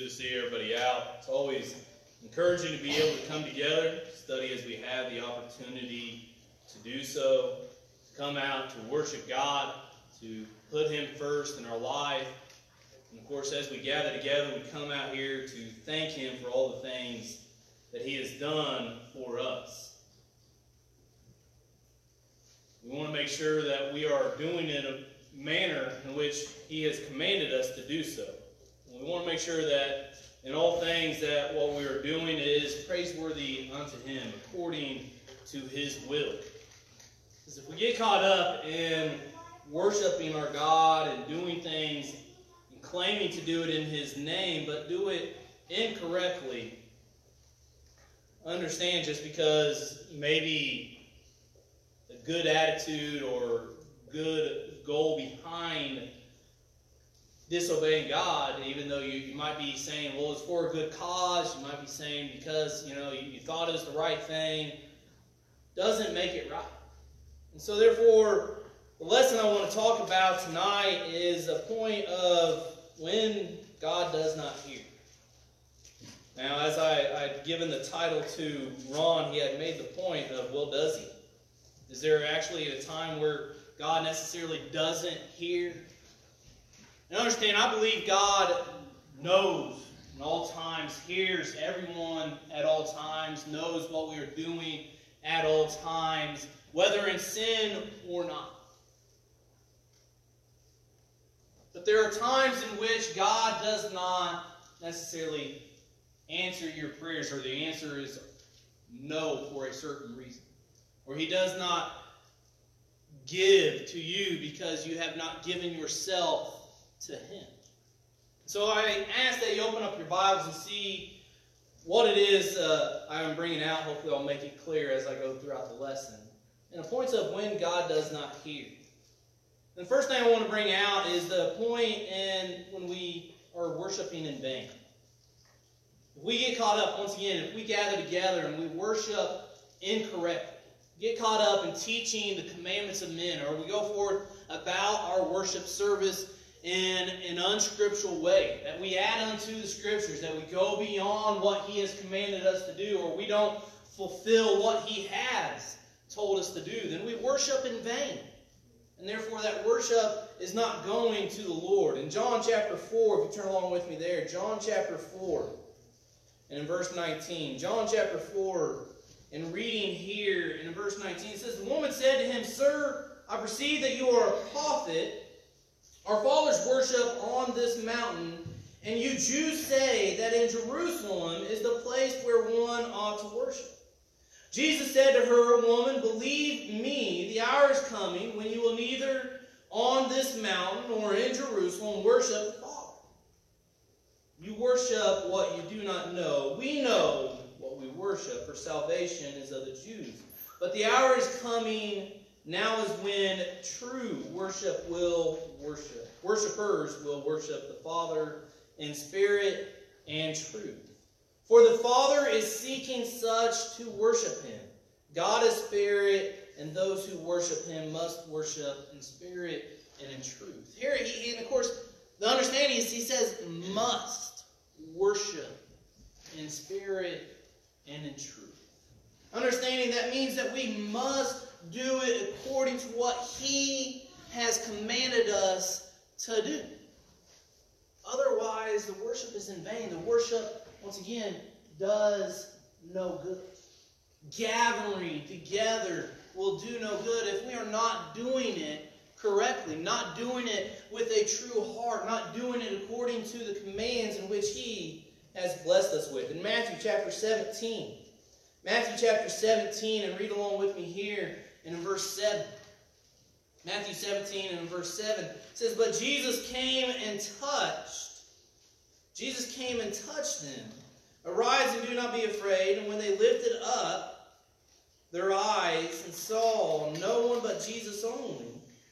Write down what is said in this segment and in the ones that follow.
good to see everybody out. It's always encouraging to be able to come together, study as we have the opportunity to do so, to come out to worship God, to put Him first in our life. And of course, as we gather together, we come out here to thank Him for all the things that He has done for us. We want to make sure that we are doing it in a manner in which He has commanded us to do so. We want to make sure that in all things that what we are doing is praiseworthy unto Him, according to His will. Because if we get caught up in worshiping our God and doing things and claiming to do it in His name, but do it incorrectly, understand just because maybe a good attitude or good goal behind disobeying God, even though you might be saying, well, it's for a good cause, you might be saying because, you thought it was the right thing, doesn't make it right. And so therefore, the lesson I want to talk about tonight is a point of when God does not hear. Now, as I'd given the title to Ron, he had made the point of, well, does He? Is there actually a time where God necessarily doesn't hear? And understand, I believe God knows at all times, hears everyone at all times, knows what we are doing at all times, whether in sin or not. But there are times in which God does not necessarily answer your prayers, or the answer is no for a certain reason. Or He does not give to you because you have not given yourself to Him. So I ask that you open up your Bibles and see what it is I am bringing out. Hopefully I'll make it clear as I go throughout the lesson. And the points of when God does not hear. And the first thing I want to bring out is the point in when we are worshiping in vain. If we get caught up, once again, if we gather together and we worship incorrectly, get caught up in teaching the commandments of men, or we go forth about our worship service in an unscriptural way, that we add unto the Scriptures, that we go beyond what He has commanded us to do, or we don't fulfill what He has told us to do, then we worship in vain. And therefore that worship is not going to the Lord. In John chapter 4, if you turn along with me there, John chapter 4, and in verse 19, John chapter 4, and reading here in verse 19, it says, the woman said to Him, Sir, I perceive that you are a prophet. Our fathers worship on this mountain, and you Jews say that in Jerusalem is the place where one ought to worship. Jesus said to her, Woman, believe me, the hour is coming when you will neither on this mountain nor in Jerusalem worship the Father. You worship what you do not know. We know what we worship, for salvation is of the Jews. But the hour is coming, now is when true worship will worship. Worshippers will worship the Father in spirit and truth. For the Father is seeking such to worship Him. God is spirit, and those who worship Him must worship in spirit and in truth. Here, and of course, the understanding is He says must worship in spirit and in truth. Understanding that means that we must do it according to what He has commanded us to do. Otherwise, the worship is in vain. The worship, once again, does no good. Gathering together will do no good if we are not doing it correctly, not doing it with a true heart, not doing it according to the commands in which He has blessed us with. In Matthew chapter 17, and read along with me here in verse 7. Matthew 17 and verse 7 says, But Jesus came and touched them. Arise and do not be afraid. And when they lifted up their eyes and saw no one but Jesus only,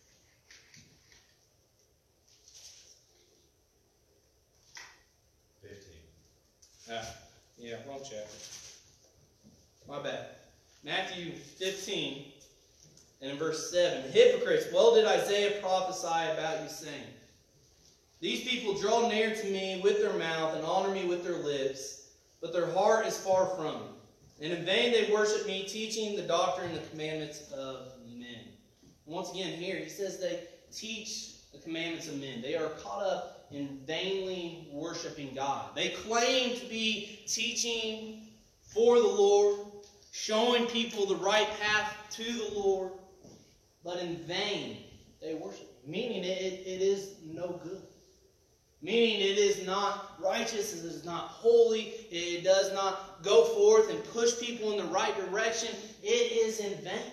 wrong chapter. My bad. Matthew 15 and in verse 7. Hypocrites, well did Isaiah prophesy about you, saying, These people draw near to me with their mouth and honor me with their lips, but their heart is far from me. And in vain they worship me, teaching the doctrine and the commandments of men. And once again here, he says they teach the commandments of men. They are caught up in vainly worshiping God. They claim to be teaching for the Lord, showing people the right path to the Lord, but in vain they worship him, meaning it is no good. Meaning it is not righteous, it is not holy, it does not go forth and push people in the right direction. It is in vain.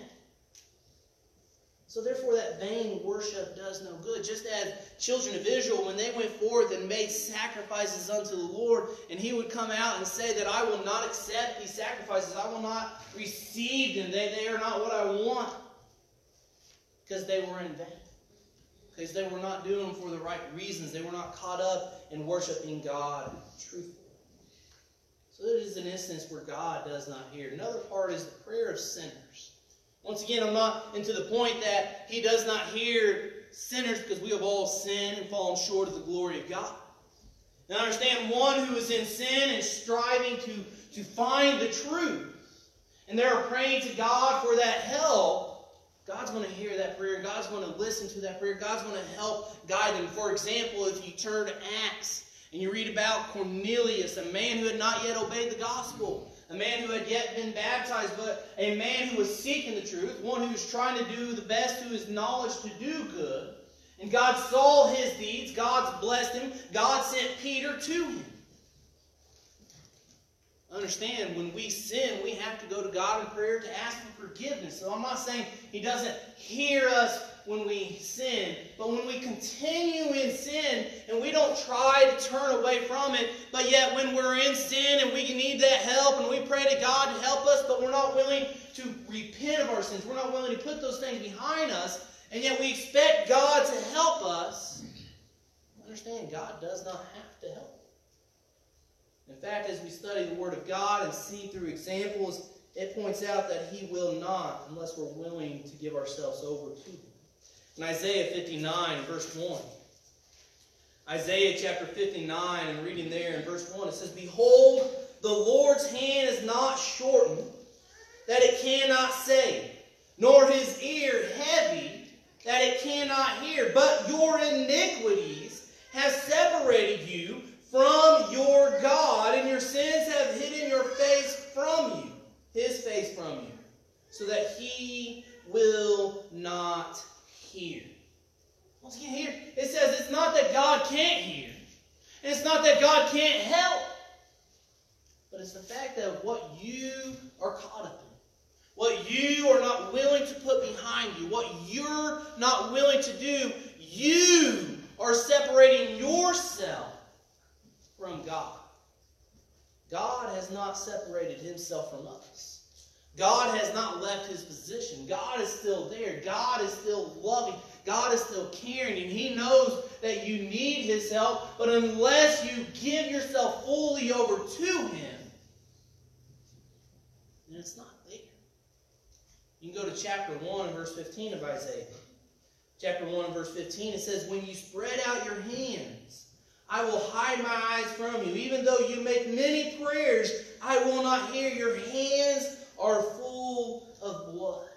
So therefore that vain worship does no good. Just as children of Israel, when they went forth and made sacrifices unto the Lord, and he would come out and say that I will not accept these sacrifices, I will not receive them, they are not what I want, because they were in vain. Because they were not doing them for the right reasons. They were not caught up in worshiping God truthfully. So there is an instance where God does not hear. Another part is the prayer of sinners. Once again, I'm not into the point that he does not hear sinners, because we have all sinned and fallen short of the glory of God. Now understand, one who is in sin and striving to find the truth, and they're praying to God for that help, God's going to hear that prayer. God's going to listen to that prayer. God's going to help guide them. For example, if you turn to Acts and you read about Cornelius, a man who had not yet obeyed the gospel, a man who had yet been baptized, but a man who was seeking the truth, one who was trying to do the best to his knowledge to do good. And God saw his deeds. God blessed him. God sent Peter to him. Understand, when we sin, we have to go to God in prayer to ask for forgiveness. So I'm not saying he doesn't hear us when we sin, but when we continue in sin and we don't try to turn away from it, but yet when we're in sin and we need that help and we pray to God to help us, but we're not willing to repent of our sins, we're not willing to put those things behind us, and yet we expect God to help us, understand, God does not have to help. In fact, as we study the Word of God and see through examples, it points out that he will not unless we're willing to give ourselves over to him. In Isaiah 59, verse 1. Isaiah chapter 59, and reading there in verse 1, it says, Behold, the Lord's hand is not shortened, that it cannot save, nor his ear heavy, that it cannot hear. But your iniquities have separated you from your God, and your sins have hidden your face from you, his face from you, so that he will not hear. Once again here, it says it's not that God can't hear, and it's not that God can't help, but it's the fact that what you are caught up in, what you are not willing to put behind you, what you're not willing to do, you are separating yourself from God. God has not separated himself from us. God has not left his position. God is still there. God is still loving. God is still caring. And he knows that you need his help. But unless you give yourself fully over to him, then it's not there. You can go to chapter 1 verse 15 of Isaiah. Chapter 1 verse 15, it says, When you spread out your hands, I will hide my eyes from you. Even though you make many prayers, I will not hear. Your hands are full of blood.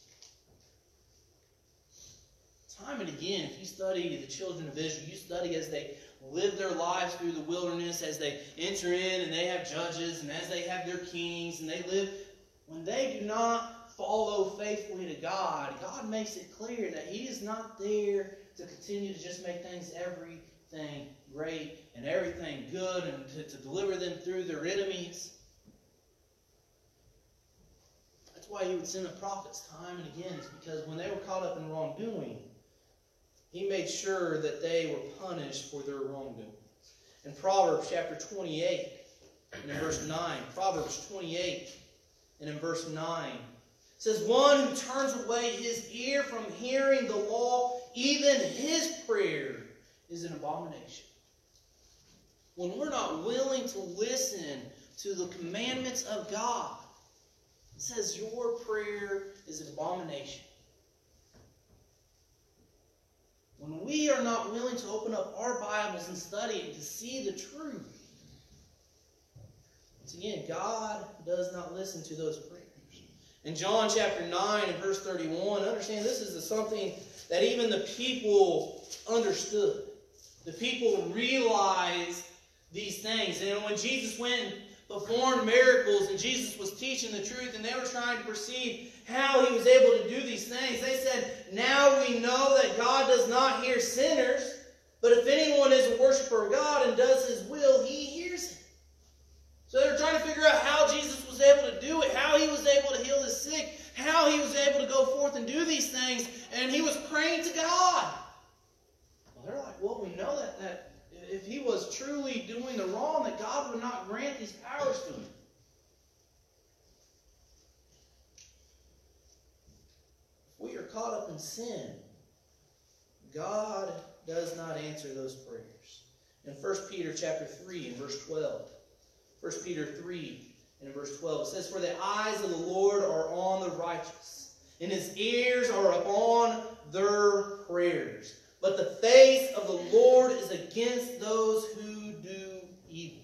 Time and again, if you study the children of Israel, you study as they live their lives through the wilderness, as they enter in and they have judges, and as they have their kings, and they live, when they do not follow faithfully to God, God makes it clear that he is not there to continue to just make everything great and everything good and to deliver them through their enemies. That's why he would send the prophets time and again. It's because when they were caught up in wrongdoing, he made sure that they were punished for their wrongdoing. In Proverbs chapter 28 and in verse 9, Proverbs 28 and in verse 9, it says, One who turns away his ear from hearing the law, even his prayer is an abomination. When we're not willing to listen to the commandments of God, it says your prayer is an abomination. When we are not willing to open up our Bibles and study it to see the truth, once again, God does not listen to those prayers. In John chapter 9 and verse 31, understand this is something that even the people understood. The people realized these things. And when Jesus went and performed miracles and Jesus was teaching the truth and they were trying to perceive how he was able to do these things, they said, now we know that God does not hear sinners, but if anyone is a worshiper of God and does his will, he hears him. So they were trying to figure out how Jesus was able to do it, how he was able to heal the sick, how he was able to go forth and do these things, and he was praying to God. Well, they're like, well, we know that if he was truly doing the wrong, that God would not grant these powers to him. If we are caught up in sin, God does not answer those prayers. In 1 Peter chapter 3 and verse 12, 1 Peter 3 and verse 12, it says, for the eyes of the Lord are on the righteous, and his ears are upon their prayers. But the face of the Lord is against those who do evil.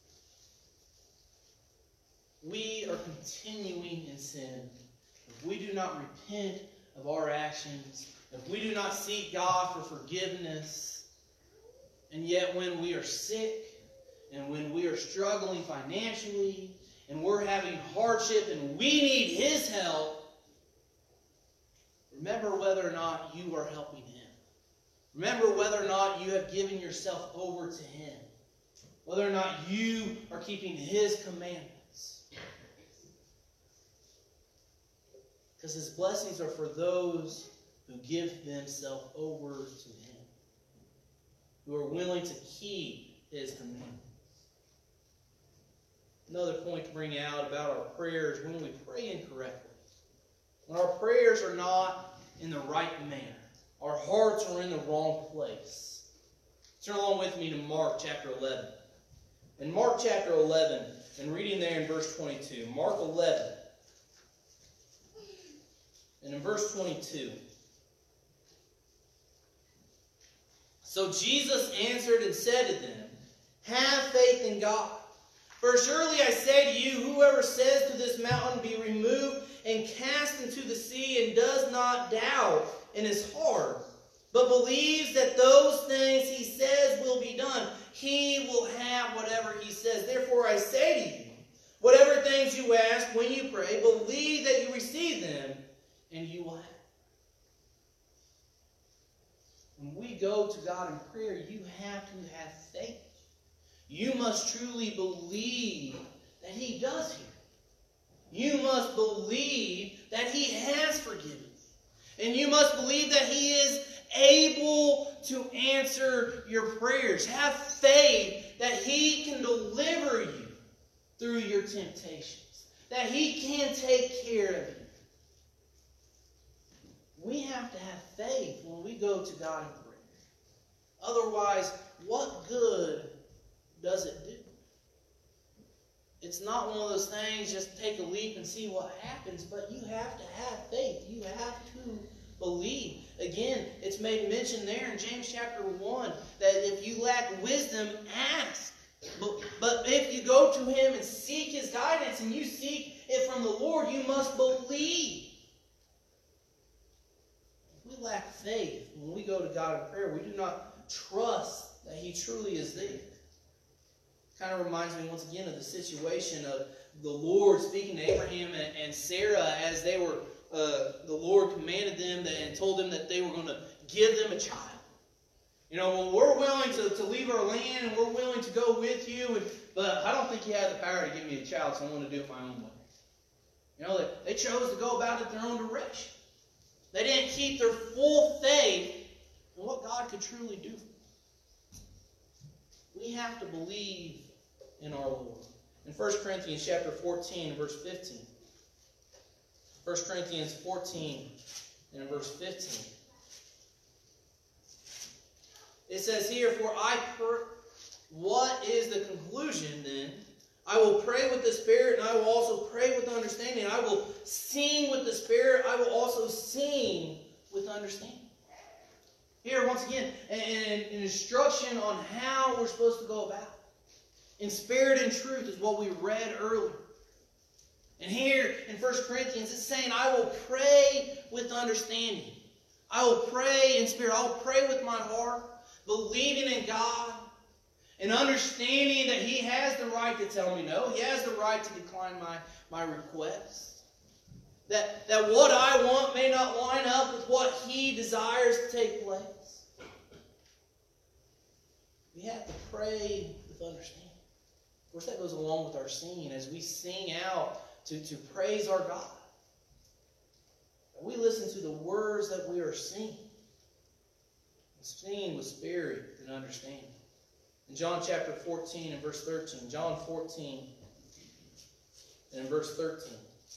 We are continuing in sin. If we do not repent of our actions, if we do not seek God for forgiveness, and yet when we are sick, and when we are struggling financially, and we're having hardship, and we need his help, remember whether or not you are helping him. Remember whether or not you have given yourself over to him. Whether or not you are keeping his commandments. Because his blessings are for those who give themselves over to him. Who are willing to keep his commandments. Another point to bring out about our prayers, when we pray incorrectly. When our prayers are not in the right manner. Our hearts are in the wrong place. Turn along with me to Mark chapter 11. In Mark chapter 11, and reading there in verse 22. Mark 11. And in verse 22. So Jesus answered and said to them, have faith in God. For surely I say to you, whoever says to this mountain, be removed and cast into the sea, and does not doubt in his heart, but believes that those things he says will be done, he will have whatever he says. Therefore I say to you, whatever things you ask when you pray, believe that you receive them, and you will have. When we go to God in prayer, you have to have faith. You must truly believe that he does hear. You must believe that he has forgiven you. And you must believe that he is able to answer your prayers. Have faith that he can deliver you through your temptations. That he can take care of you. We have to have faith when we go to God in prayer. Otherwise, what good does it do? It's not one of those things, just take a leap and see what happens, but you have to have faith. You have to believe. Again, it's made mention there in James chapter 1 that if you lack wisdom, ask. But if you go to him and seek his guidance and you seek it from the Lord, you must believe. If we lack faith when we go to God in prayer, we do not trust that he truly is there. Kind of reminds me once again of the situation of the Lord speaking to Abraham and Sarah as they were, the Lord commanded them and told them that they were going to give them a child. You know, when we're willing to leave our land and we're willing to go with you, but I don't think you have the power to give me a child, so I want to do it my own way. You know, they chose to go about it their own direction. They didn't keep their full faith in what God could truly do for them. We have to believe in our Lord. In 1 Corinthians chapter 14, verse 15. 1 Corinthians 14 and verse 15. It says here, what is the conclusion then? I will pray with the Spirit, and I will also pray with understanding. I will sing with the Spirit, I will also sing with understanding. Here, once again, an instruction on how we're supposed to go about it. In spirit and truth is what we read earlier. And here in 1 Corinthians, it's saying, I will pray with understanding. I will pray in spirit. I will pray with my heart, believing in God, and understanding that He has the right to tell me no. He has the right to decline my request. That what I want may not line up with what He desires to take place. We have to pray with understanding. Of course, that goes along with our singing as we sing out to praise our God. We listen to the words that we are singing. And singing with spirit and understanding. In John chapter 14 and verse 13. John 14 and in verse 13.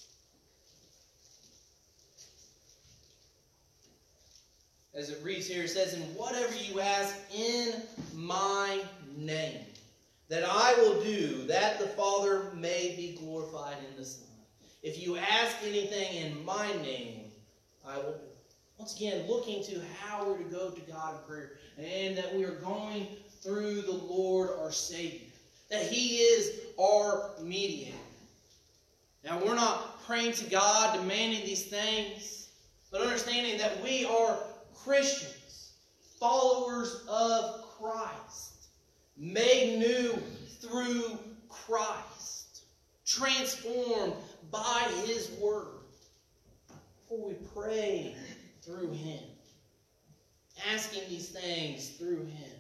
As it reads here, it says, and whatever you ask in my name, that I will do, that the Father may be glorified in the Son. If you ask anything in my name, I will do it. Once again, looking to how we're to go to God in prayer, and that we are going through the Lord our Savior, that He is our mediator. Now, we're not praying to God, demanding these things, but understanding that we are Christians, followers of Christ, made new through Christ, transformed by His Word. Before we pray through Him, asking these things through Him,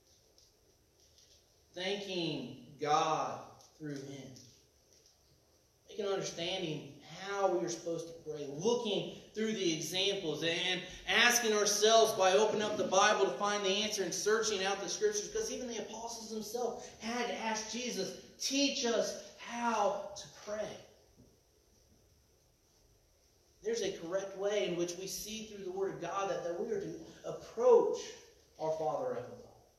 thanking God through Him, making understanding how we are supposed to pray, looking through the examples and asking ourselves by opening up the Bible to find the answer and searching out the Scriptures, because even the apostles themselves had to ask Jesus, teach us how to pray. There's a correct way in which we see through the Word of God that we are to approach our Father up above.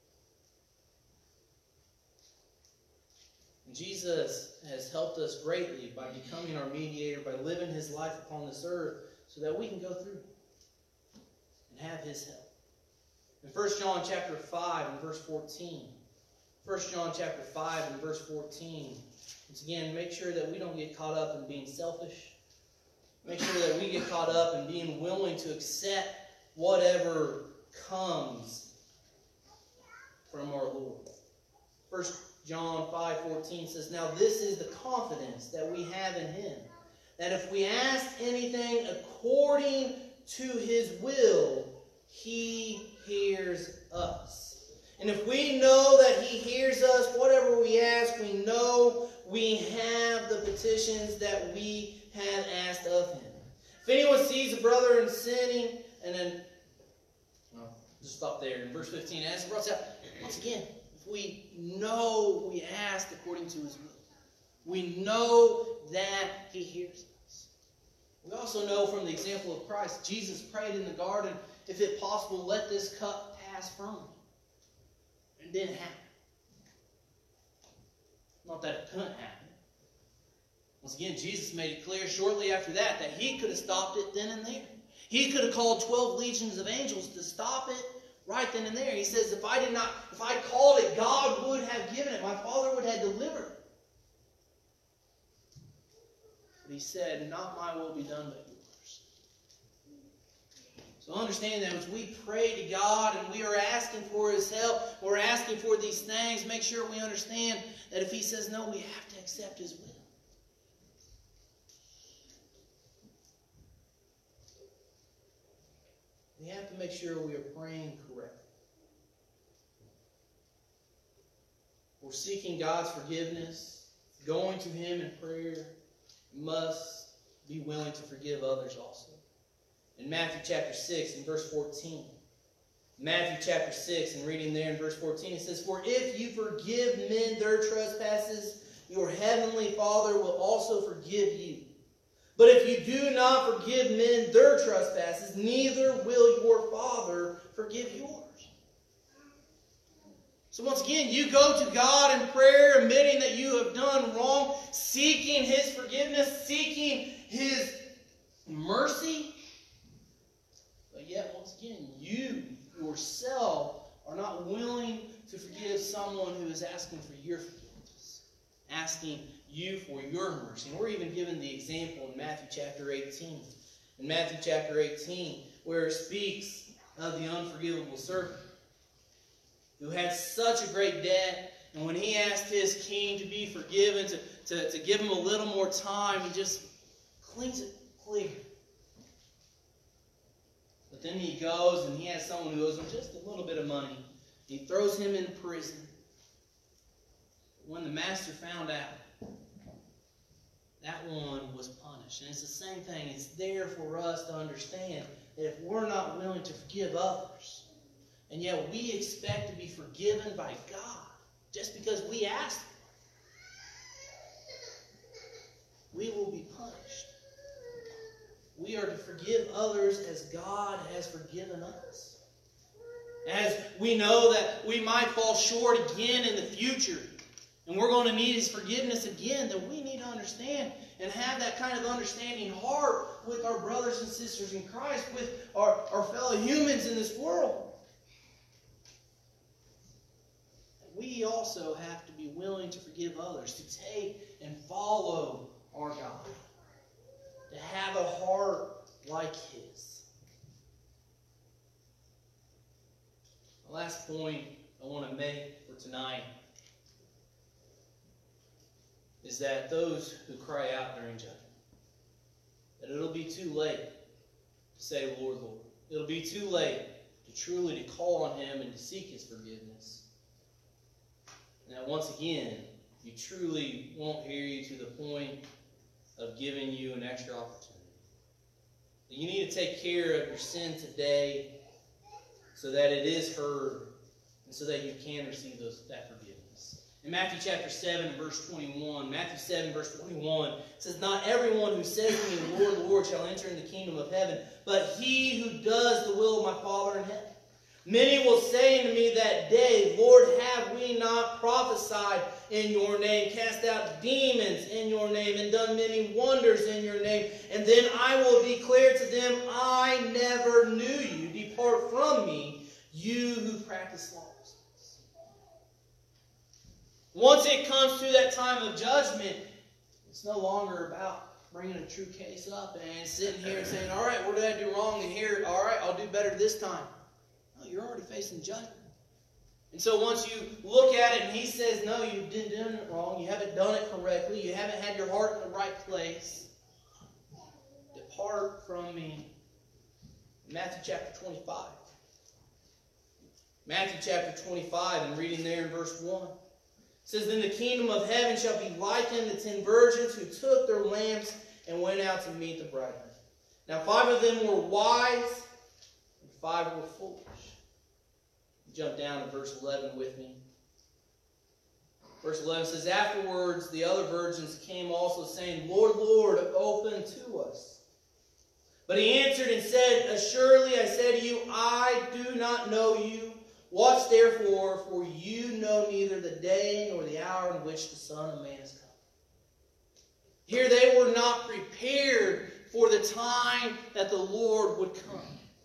And Jesus has helped us greatly by becoming our mediator, by living His life upon this earth, so that we can go through and have His help. In 1 John chapter 5 and verse 14, 1 John chapter 5 and verse 14, once again, make sure that we don't get caught up in being selfish. Make sure that we get caught up in being willing to accept whatever comes from our Lord. 1 John 5:14 says, now this is the confidence that we have in Him, that if we ask anything according to His will, He hears us. And if we know that He hears us, whatever we ask, we know we have the petitions that we have asked of Him. If anyone sees a brother in sinning, and then, well, just stop there. In verse 15, as it brought out, once again, if we know we asked according to His will, we know that He hears us. We also know from the example of Christ, Jesus prayed in the garden, if it possible, let this cup pass from me. And it didn't happen. Not that it couldn't happen. Once again, Jesus made it clear shortly after that He could have stopped it then and there. He could have called 12 legions of angels to stop it right then and there. He says, if I called it, God would have given it. My Father would have delivered it. But He said, not my will be done but yours. So understand that as we pray to God and we are asking for His help, we're asking for these things, make sure we understand that if He says no, we have to accept His will. We have to make sure we are praying correctly. We're seeking God's forgiveness, going to Him in prayer, must be willing to forgive others also. In Matthew chapter 6 and verse 14, Matthew chapter 6 and reading there in verse 14, it says, for if you forgive men their trespasses, your heavenly Father will also forgive you. But if you do not forgive men their trespasses, neither will your Father forgive yours. So once again, you go to God in prayer, admitting that you have done wrong, seeking His forgiveness, seeking His mercy. But yet, once again, you yourself are not willing to forgive someone who is asking for your forgiveness, asking you for your mercy. And we're even given the example in Matthew chapter 18. In Matthew chapter 18, where it speaks of the unforgivable servant who had such a great debt, and when he asked his king to be forgiven, to give him a little more time, he just cleans it clear. But then he goes and he has someone who owes him just a little bit of money. He throws him in prison. When the master found out, that one was punished. And it's the same thing. It's there for us to understand that if we're not willing to forgive others, and yet we expect to be forgiven by God just because we asked for it, we will be punished. We are to forgive others as God has forgiven us. As we know that we might fall short again in the future, and we're going to need His forgiveness again, then we need to understand and have that kind of understanding heart with our brothers and sisters in Christ, with our fellow humans in this world. We also have to be willing to forgive others, to take and follow our God, to have a heart like His. The last point I want to make for tonight is that those who cry out during judgment, that it'll be too late to say, Lord, Lord. It'll be too late to truly call on Him and to seek His forgiveness. And that once again, He truly won't hear you to the point of giving you an extra opportunity. You need to take care of your sin today so that it is heard and so that you can receive that forgiveness. In Matthew chapter 7, verse 21, Matthew 7, verse 21, it says, Not everyone who says to me, Lord, Lord, shall enter into the kingdom of heaven, but he who does the will of my Father in heaven. Many will say unto me that day, Lord, have we not prophesied in your name, cast out demons in your name, and done many wonders in your name? And then I will declare to them, I never knew you. Depart from me, you who practice lawlessness. Once it comes to that time of judgment, it's no longer about bringing a true case up and sitting here and saying, all right, what did I do wrong? And here, all right, I'll do better this time. No, you're already facing judgment. And so once you look at it and He says, no, you didn't do it wrong, you haven't done it correctly, you haven't had your heart in the right place, depart from me. Matthew chapter 25. Matthew chapter 25, and reading there in verse 1. It says, Then the kingdom of heaven shall be likened to 10 virgins who took their lamps and went out to meet the bridegroom. Now 5 of them were wise, and 5 were foolish. Jump down to verse 11 with me. Verse 11 says, Afterwards the other virgins came also, saying, Lord, Lord, open to us. But He answered and said, Assuredly I say to you, I do not know you. Watch therefore, for you know neither the day nor the hour in which the Son of Man is come. Here they were not prepared for the time that the Lord would come.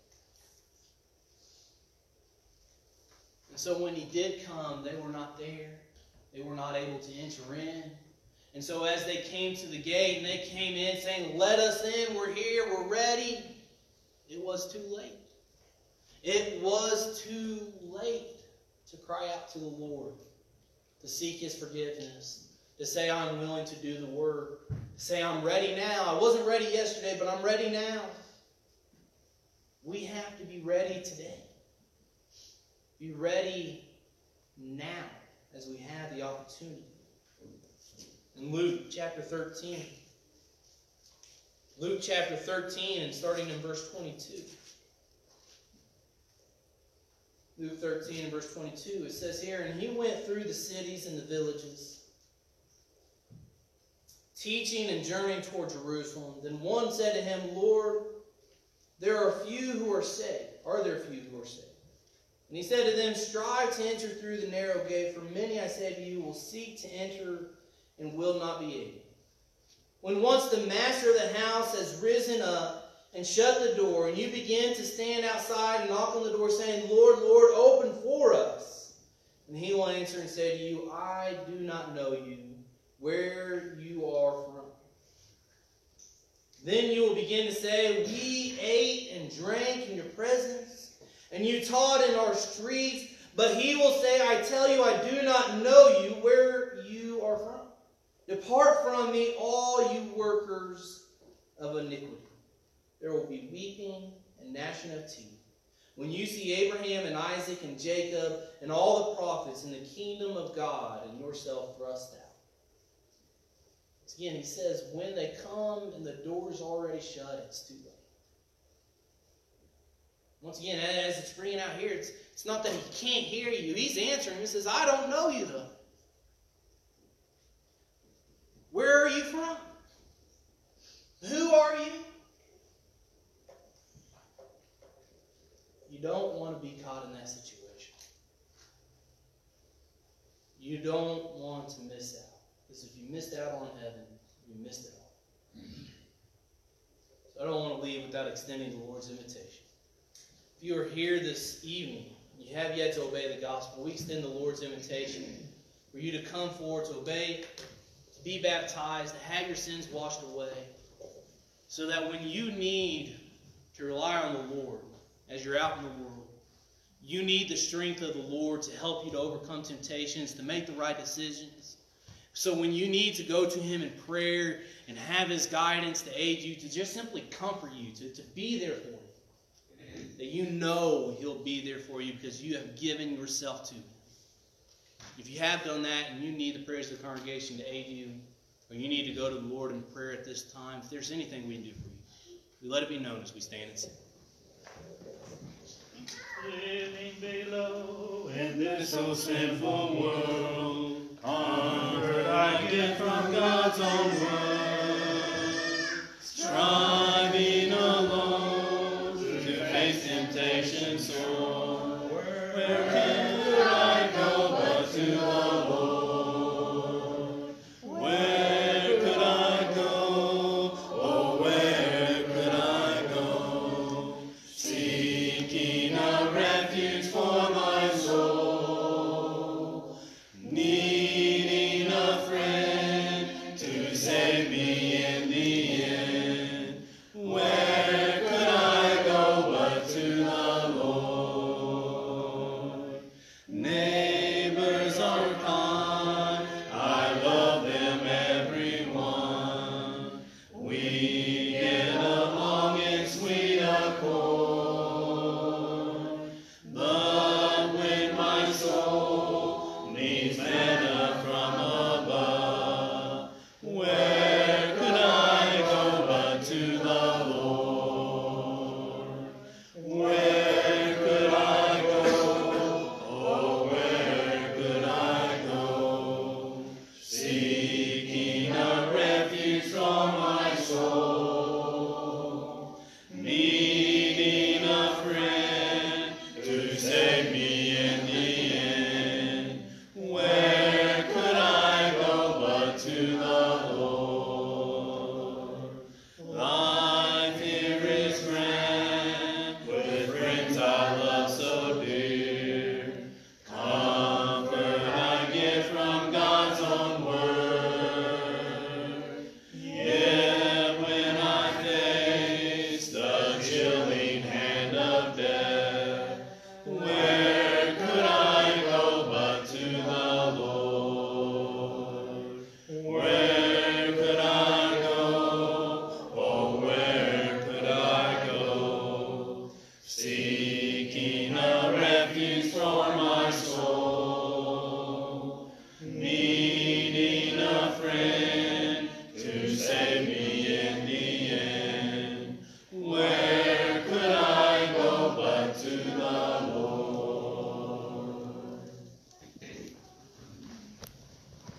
And so when He did come, they were not there. They were not able to enter in. And so as they came to the gate and they came in saying, Let us in, we're here, we're ready, it was too late. It was too late to cry out to the Lord, to seek His forgiveness, to say, I'm willing to do the work, to say, I'm ready now. I wasn't ready yesterday, but I'm ready now. We have to be ready today. Be ready now as we have the opportunity. In Luke chapter 13. Luke chapter 13 and starting in verse 22. Luke 13 and verse 22, it says here, And He went through the cities and the villages, teaching and journeying toward Jerusalem. Then one said to Him, Lord, there are few who are saved. Are there few who are saved? And He said to them, Strive to enter through the narrow gate, for many, I say to you, will seek to enter and will not be able. When once the master of the house has risen up and shut the door, and you begin to stand outside and knock on the door saying, Lord, Lord, open for us. And he will answer and say to you, I do not know you, where you are from. Then you will begin to say, we ate and drank in your presence, and you taught in our streets. But he will say, I tell you, I do not know you, where you are from. Depart from me, all you workers of iniquity. There will be weeping and gnashing of teeth when you see Abraham and Isaac and Jacob and all the prophets in the kingdom of God and yourself thrust out. Again, he says, when they come and the door's already shut, it's too late. Once again, as it's bringing out here, it's not that he can't hear you. He's answering. He says, I don't know you, though. Where are you from? Who are you? You don't want to be caught in that situation. You don't want to miss out. Because if you missed out on heaven, you missed it all. So I don't want to leave without extending the Lord's invitation. If you are here this evening, you have yet to obey the gospel, we extend the Lord's invitation for you to come forward to obey, to be baptized, to have your sins washed away, so that when you need to rely on the Lord as you're out in the world, you need the strength of the Lord to help you to overcome temptations, to make the right decisions. So when you need to go to him in prayer and have his guidance to aid you, to just simply comfort you, to be there for you, that you know he'll be there for you because you have given yourself to him. If you have done that and you need the prayers of the congregation to aid you, or you need to go to the Lord in prayer at this time, if there's anything we can do for you, we let it be known as we stand and sing. Living below in this so sinful world, comfort I get from God's own word, striving alone to face temptation sore. Where can I go but to